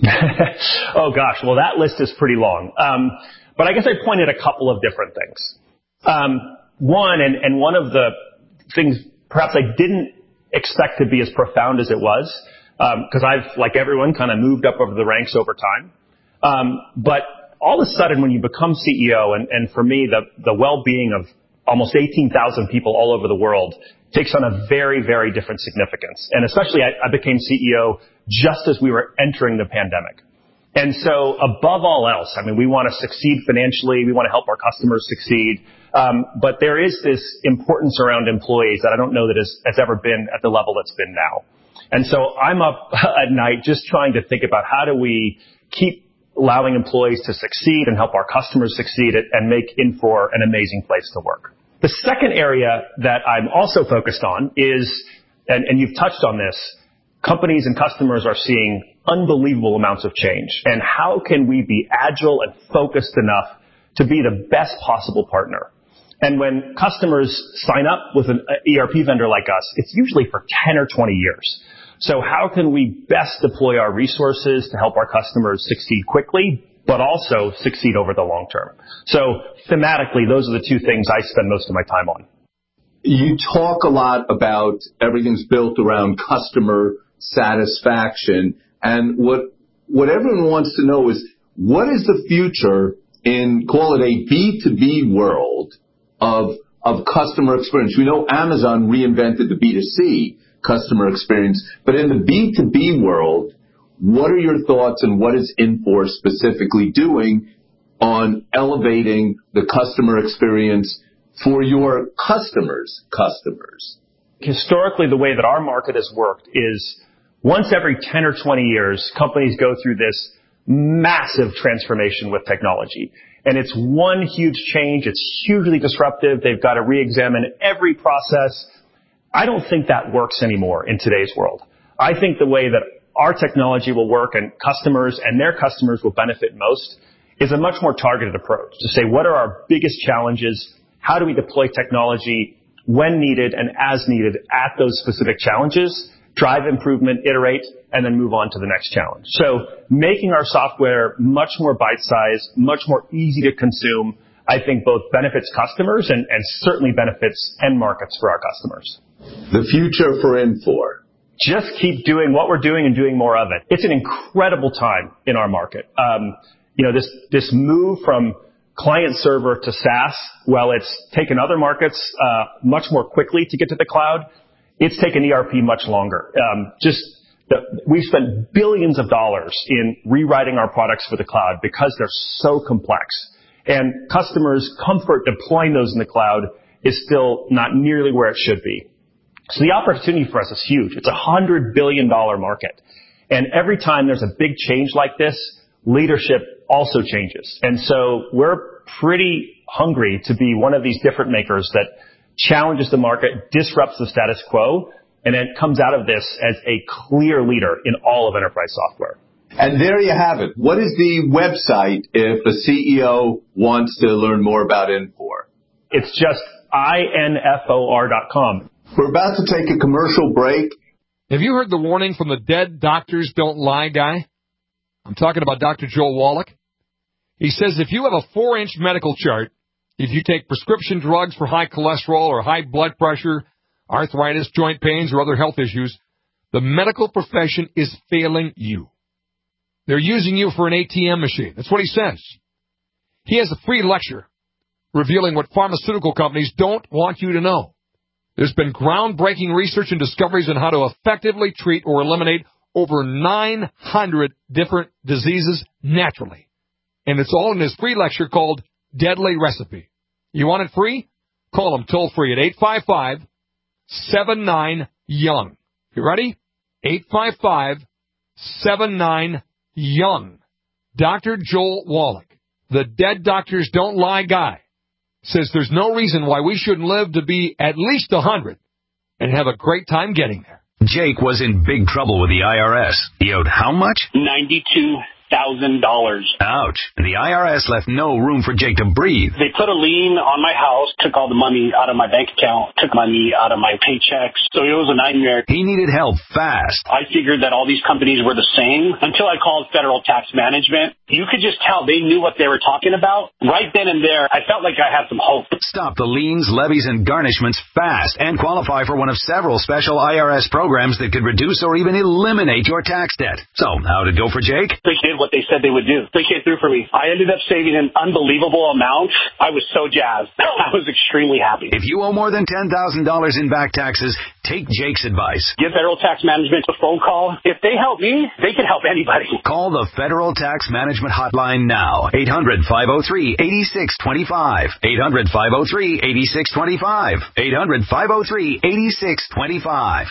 Oh, gosh. Well, that list is pretty long. Um, but I guess I pointed a couple of different things. Um, one, and, and one of the things perhaps I didn't expect to be as profound as it was, because um, I've, like everyone, kind of moved up over the ranks over time. Um, but all of a sudden, when you become C E O, and, and for me, the, the well-being of almost eighteen thousand people all over the world takes on a very, very different significance. And especially, I, I became C E O just as we were entering the pandemic. And so, above all else, I mean, we want to succeed financially. We want to help our customers succeed. Um, but there is this importance around employees that I don't know that has, has ever been at the level it's been now. And so, I'm up at night just trying to think about how do we keep allowing employees to succeed and help our customers succeed and make Infor an amazing place to work. The second area that I'm also focused on is, and, and you've touched on this, companies and customers are seeing unbelievable amounts of change. And how can we be agile and focused enough to be the best possible partner? And when customers sign up with an E R P vendor like us, it's usually for ten or twenty years. So how can we best deploy our resources to help our customers succeed quickly, but also succeed over the long term? So thematically, those are the two things I spend most of my time on. You talk a lot about everything's built around customer satisfaction. And what what everyone wants to know is, what is the future in, call it a B two B world of of customer experience? We know Amazon reinvented the B two C customer experience, but in the B two B world, what are your thoughts and what is Infor specifically doing on elevating the customer experience for your customers' customers? Historically, the way that our market has worked is once every ten or twenty years, companies go through this massive transformation with technology. And it's one huge change. It's hugely disruptive. They've got to re-examine every process. I don't think that works anymore in today's world. I think the way that our technology will work and customers and their customers will benefit most is a much more targeted approach to say, what are our biggest challenges? How do we deploy technology when needed and as needed at those specific challenges, drive improvement, iterate, and then move on to the next challenge. So making our software much more bite-sized, much more easy to consume, I think both benefits customers and, and certainly benefits end markets for our customers. The future for Infor. just keep doing what we're doing and doing more of it. It's an incredible time in our market. Um, you know, this, this move from client server to SaaS, well, it's taken other markets, uh, much more quickly to get to the cloud. It's taken E R P much longer. Um, just, the, we've spent billions of dollars in rewriting our products for the cloud because they're so complex. And customers' comfort deploying those in the cloud is still not nearly where it should be. So the opportunity for us is huge. It's a one hundred billion dollars market. And every time there's a big change like this, leadership also changes. And so we're pretty hungry to be one of these different makers that challenges the market, disrupts the status quo, and then comes out of this as a clear leader in all of enterprise software. And there you have it. What is the website if a C E O wants to learn more about Infor? It's just infor dot com. We're about to take a commercial break. Have you heard the warning from the dead doctors don't lie guy? I'm talking about Doctor Joel Wallach. He says if you have a four-inch medical chart, if you take prescription drugs for high cholesterol or high blood pressure, arthritis, joint pains, or other health issues, the medical profession is failing you. They're using you for an A T M machine. That's what he says. He has a free lecture revealing what pharmaceutical companies don't want you to know. There's been groundbreaking research and discoveries on how to effectively treat or eliminate over nine hundred different diseases naturally. And it's all in his free lecture called Deadly Recipe. You want it free? Call him toll free at eight five five, seven nine, young. You ready? eight five five, seven nine, young. Doctor Joel Wallach, the dead doctors don't lie guy, says there's no reason why we shouldn't live to be at least one hundred and have a great time getting there. Jake was in big trouble with the I R S. He owed how much? ninety-two thousand dollars. Ouch. The I R S left no room for Jake to breathe. They put a lien on my house, took all the money out of my bank account, took money out of my paychecks. So it was a nightmare. He needed help fast. I figured that all these companies were the same until I called Federal Tax Management. You could just tell they knew what they were talking about. Right then and there, I felt like I had some hope. Stop the liens, levies, and garnishments fast and qualify for one of several special I R S programs that could reduce or even eliminate your tax debt. So, how'd it go for Jake? They did what they said they would do. They came through for me. I ended up saving an unbelievable amount. I was so jazzed. I was extremely happy. If you owe more than ten thousand dollars in back taxes, take Jake's advice. Give Federal Tax Management a phone call. If they help me, they can help anybody. Call the Federal Tax Management Hotline now. eight hundred, five oh three, eight six two five. eight hundred, five oh three, eight six two five. eight hundred, five oh three, eight six two five.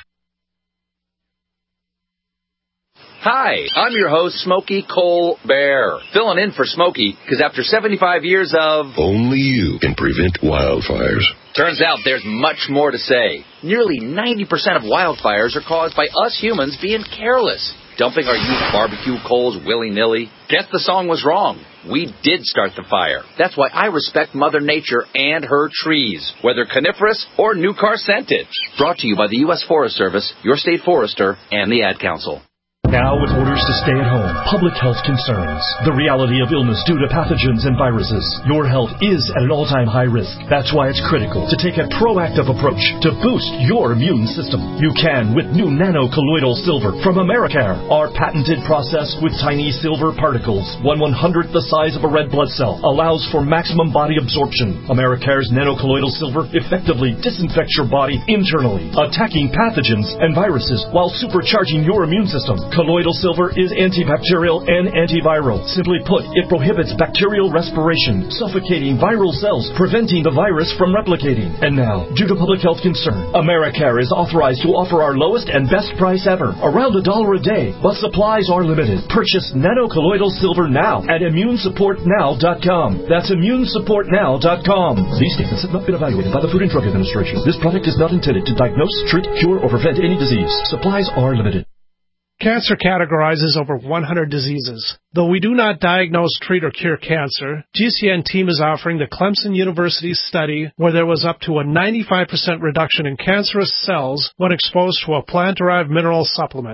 Hi, I'm your host, Smokey Colbert, filling in for Smokey, because after seventy-five years of... Only you can prevent wildfires. Turns out there's much more to say. Nearly ninety percent of wildfires are caused by us humans being careless, dumping our used barbecue coals willy-nilly. Guess the song was wrong. We did start the fire. That's why I respect Mother Nature and her trees, whether coniferous or new car scented. Brought to you by the U S Forest Service, your state forester, and the Ad Council. Now with orders to stay at home, public health concerns, the reality of illness due to pathogens and viruses. Your health is at an all-time high risk. That's why it's critical to take a proactive approach to boost your immune system. You can with new nano-colloidal silver from Americare. Our patented process with tiny silver particles, one one-hundredth the size of a red blood cell, allows for maximum body absorption. Americare's nano-colloidal silver effectively disinfects your body internally, attacking pathogens and viruses while supercharging your immune system. Colloidal silver is antibacterial and antiviral. Simply put, it prohibits bacterial respiration, suffocating viral cells, preventing the virus from replicating. And now, due to public health concern, Americare is authorized to offer our lowest and best price ever, around a dollar a day, but supplies are limited. Purchase nano-colloidal silver now at immune support now dot com. That's immune support now dot com. These statements have not been evaluated by the Food and Drug Administration. This product is not intended to diagnose, treat, cure, or prevent any disease. Supplies are limited. Cancer categorizes over one hundred diseases. Though we do not diagnose, treat, or cure cancer, G C N team is offering the Clemson University study where there was up to a ninety-five percent reduction in cancerous cells when exposed to a plant-derived mineral supplement.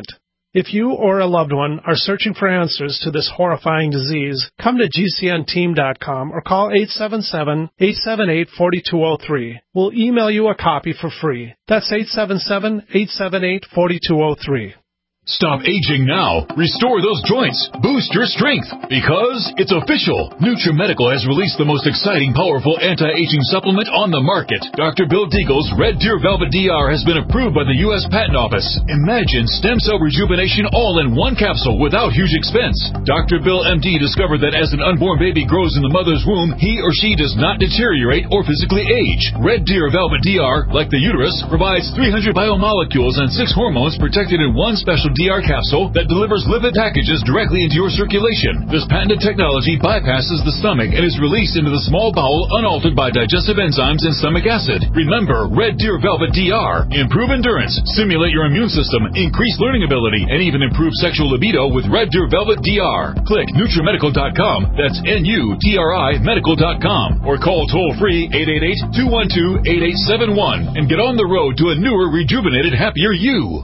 If you or a loved one are searching for answers to this horrifying disease, come to G C N team dot com or call eight seven seven, eight seven eight, four two zero three. We'll email you a copy for free. That's eight seven seven, eight seven eight, four two zero three. Stop aging now. Restore those joints. Boost your strength. Because it's official. NutriMedical has released the most exciting, powerful anti-aging supplement on the market. Doctor Bill Deagle's Red Deer Velvet D R has been approved by the U S Patent Office. Imagine stem cell rejuvenation all in one capsule without huge expense. Doctor Bill M D discovered that as an unborn baby grows in the mother's womb, he or she does not deteriorate or physically age. Red Deer Velvet D R, like the uterus, provides three hundred biomolecules and six hormones protected in one special D R capsule that delivers lipid packages directly into your circulation. This patented technology bypasses the stomach and is released into the small bowel unaltered by digestive enzymes and stomach acid. Remember, Red Deer Velvet D R. Improve endurance, stimulate your immune system, increase learning ability, and even improve sexual libido with Red Deer Velvet D R. Click NutriMedical dot com, that's N U T R I medical dot com, or call toll-free eight eight eight, two one two, eight eight seven one and get on the road to a newer, rejuvenated, happier you.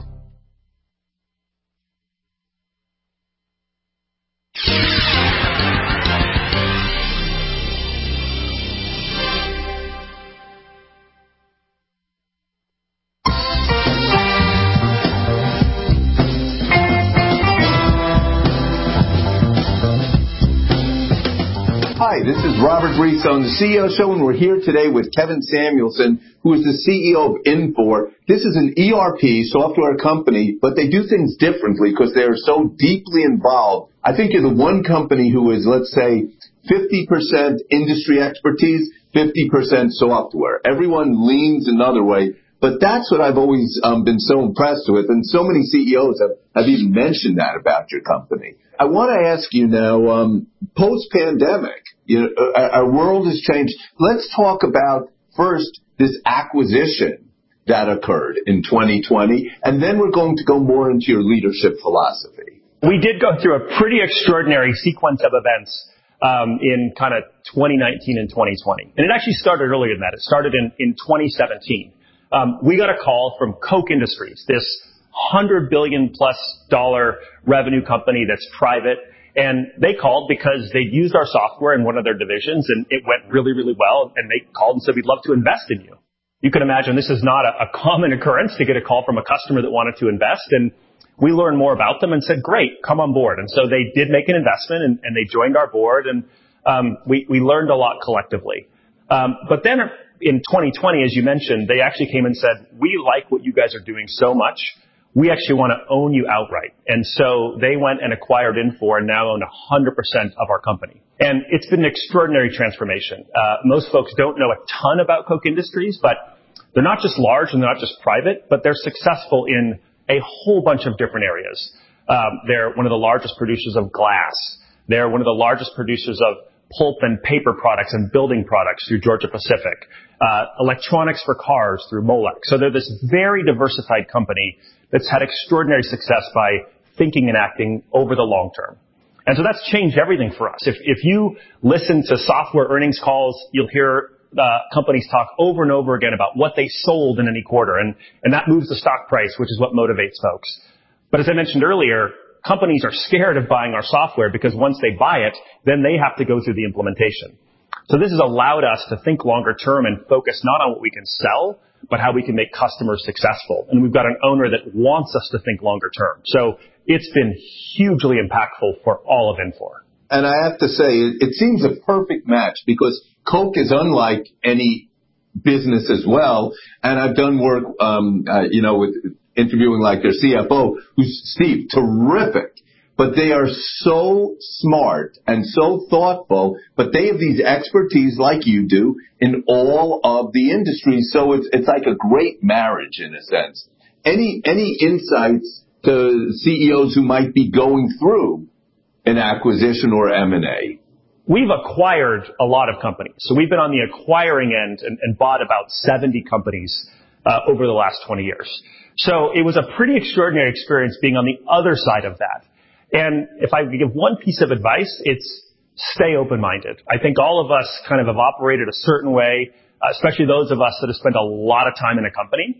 Hi, this is Robert Reese on the C E O Show, and we're here today with Kevin Samuelson, who is the C E O of Infor. This is an E R P software company, but they do things differently because they are so deeply involved. I think you're the one company who is, let's say, fifty percent industry expertise, fifty percent software. Everyone leans another way, but that's what I've always um, been so impressed with, and so many C E Os have, have even mentioned that about your company. I want to ask you now, um, post-pandemic, you know, our, our world has changed. Let's talk about first this acquisition that occurred in twenty twenty, and then we're going to go more into your leadership philosophy. We did go through a pretty extraordinary sequence of events um, in kind of twenty nineteen and twenty twenty. And it actually started earlier than that. It started in, in twenty seventeen. Um, we got a call from Koch Industries, this one hundred billion plus dollar revenue company that's private. And they called because they'd used our software in one of their divisions, and it went really, really well. And they called and said, we'd love to invest in you. You can imagine this is not a, a common occurrence to get a call from a customer that wanted to invest. And we learned more about them and said, great, come on board. And so they did make an investment, and, and they joined our board, and um, we, we learned a lot collectively. Um, but then in twenty twenty, as you mentioned, they actually came and said, we like what you guys are doing so much. We actually want to own you outright. And so they went and acquired Infor and now own one hundred percent of our company. And it's been an extraordinary transformation. Uh, most folks don't know a ton about Koch Industries, but they're not just large and they're not just private, but they're successful in a whole bunch of different areas. Um, they're one of the largest producers of glass. They're one of the largest producers of pulp and paper products and building products through Georgia Pacific. Uh, electronics for cars through Molex. So they're this very diversified company that's had extraordinary success by thinking and acting over the long term. And so that's changed everything for us. If, if you listen to software earnings calls, you'll hear uh, companies talk over and over again about what they sold in any quarter, and, and that moves the stock price, which is what motivates folks. But as I mentioned earlier, companies are scared of buying our software because once they buy it, then they have to go through the implementation. So this has allowed us to think longer term and focus not on what we can sell, but how we can make customers successful. And we've got an owner that wants us to think longer term. So it's been hugely impactful for all of Infor. And I have to say, it seems a perfect match because Koch is unlike any business as well. And I've done work, um, uh, you know, with interviewing like their C F O, who's Steve, terrific. But they are so smart and so thoughtful, but they have these expertise like you do in all of the industries. So it's, it's like a great marriage in a sense. Any, any insights to C E Os who might be going through an acquisition or M and A? We've acquired a lot of companies. So we've been on the acquiring end and, and bought about seventy companies uh, over the last twenty years. So it was a pretty extraordinary experience being on the other side of that. And if I could give one piece of advice, it's stay open-minded. I think all of us kind of have operated a certain way, uh, especially those of us that have spent a lot of time in a company.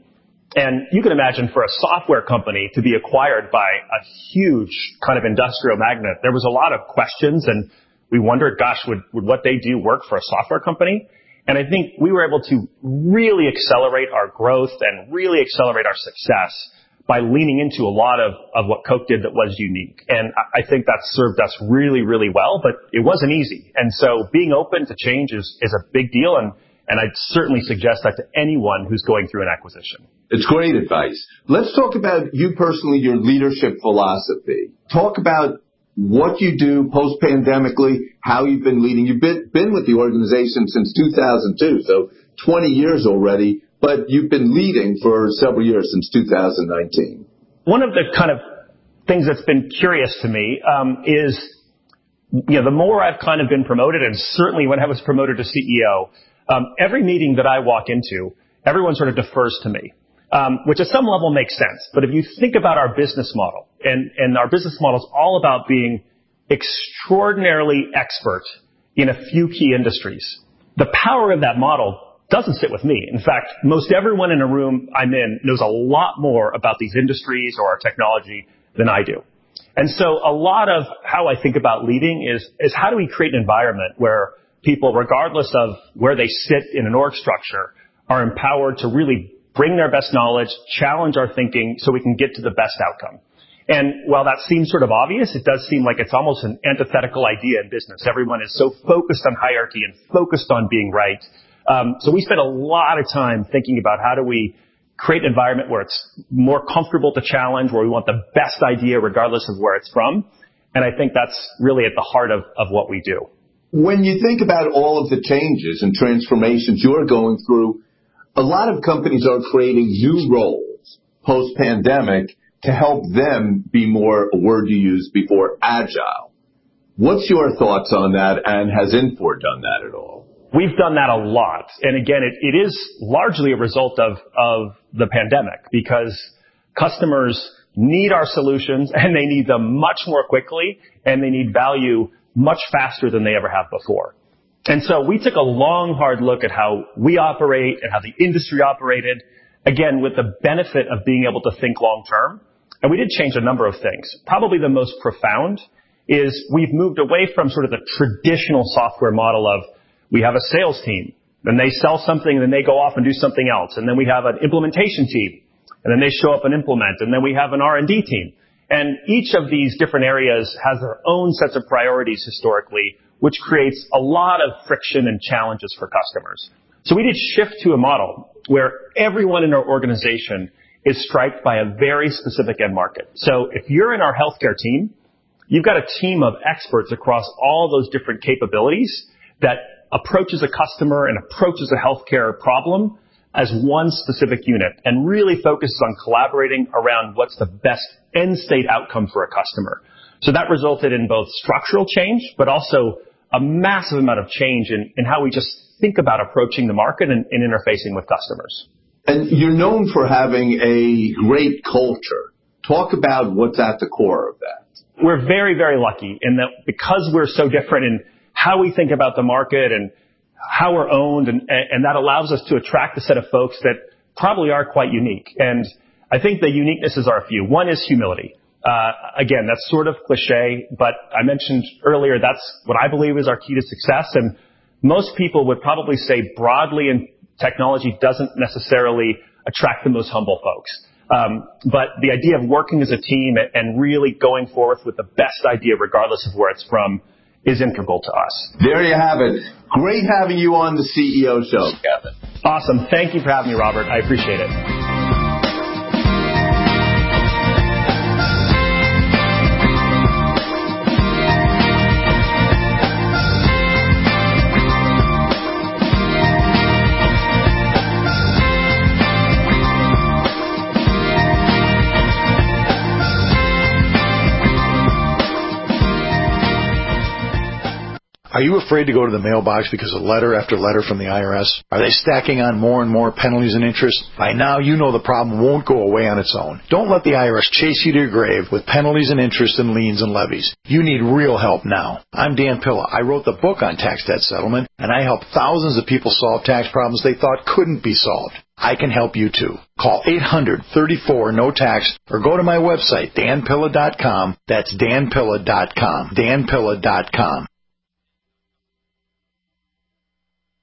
And you can imagine for a software company to be acquired by a huge kind of industrial magnate, there was a lot of questions, and we wondered, gosh, would, would what they do work for a software company? And I think we were able to really accelerate our growth and really accelerate our success by leaning into a lot of, of what Coke did that was unique. And I think that served us really, really well, but it wasn't easy. And so being open to change is, is a big deal, and, and I'd certainly suggest that to anyone who's going through an acquisition. It's great advice. Let's talk about you personally, your leadership philosophy. Talk about what you do post-pandemically, how you've been leading. You've been, been with the organization since two thousand two, so twenty years already. But you've been leading for several years, since two thousand nineteen. One of the kind of things that's been curious to me um, is, you know, the more I've kind of been promoted, and certainly when I was promoted to C E O, um, every meeting that I walk into, everyone sort of defers to me, um, which at some level makes sense. But if you think about our business model, and, and our business model is all about being extraordinarily expert in a few key industries, the power of that model doesn't sit with me. In fact, most everyone in a room I'm in knows a lot more about these industries or our technology than I do. And so a lot of how I think about leading is, is how do we create an environment where people, regardless of where they sit in an org structure, are empowered to really bring their best knowledge, challenge our thinking so we can get to the best outcome. And while that seems sort of obvious, it does seem like it's almost an antithetical idea in business. Everyone is so focused on hierarchy and focused on being right. Um, so we spend a lot of time thinking about how do we create an environment where it's more comfortable to challenge, where we want the best idea regardless of where it's from. And I think that's really at the heart of, of what we do. When you think about all of the changes and transformations you're going through, a lot of companies are creating new roles post-pandemic to help them be more, a word you used before, agile. What's your thoughts on that, and has Infor done that at all? We've done that a lot. And again, it, it is largely a result of, of the pandemic, because customers need our solutions and they need them much more quickly, and they need value much faster than they ever have before. And so we took a long, hard look at how we operate and how the industry operated, again, with the benefit of being able to think long term. And we did change a number of things. Probably the most profound is we've moved away from sort of the traditional software model of we have a sales team, then they sell something, and then they go off and do something else. And then we have an implementation team, and then they show up and implement. And then we have an R and D team. And each of these different areas has their own sets of priorities historically, which creates a lot of friction and challenges for customers. So we did shift to a model where everyone in our organization is striped by a very specific end market. So if you're in our healthcare team, you've got a team of experts across all those different capabilities that approaches a customer and approaches a healthcare problem as one specific unit, and really focuses on collaborating around what's the best end state outcome for a customer. So that resulted in both structural change, but also a massive amount of change in, in how we just think about approaching the market and, and interfacing with customers. And you're known for having a great culture. Talk about what's at the core of that. We're very, very lucky in that because we're so different in how we think about the market and how we're owned, and, and that allows us to attract a set of folks that probably are quite unique. And I think the uniquenesses are a few. One is humility. Uh, again, that's sort of cliche, but I mentioned earlier that's what I believe is our key to success. And most people would probably say broadly in technology doesn't necessarily attract the most humble folks. Um, but the idea of working as a team and really going forth with the best idea regardless of where it's from is integral to us. There you have it. Great having you on the C E O show, Kevin. Awesome. Thank you for having me, Robert. I appreciate it. Are you afraid to go to the mailbox because of letter after letter from the I R S? Are they stacking on more and more penalties and interest? By now, you know the problem won't go away on its own. Don't let the I R S chase you to your grave with penalties and interest and liens and levies. You need real help now. I'm Dan Pilla. I wrote the book on tax debt settlement, and I help thousands of people solve tax problems they thought couldn't be solved. I can help you too. Call eight hundred, thirty-four, no tax or go to my website, dan pilla dot com. That's dan pilla dot com. dan pilla dot com.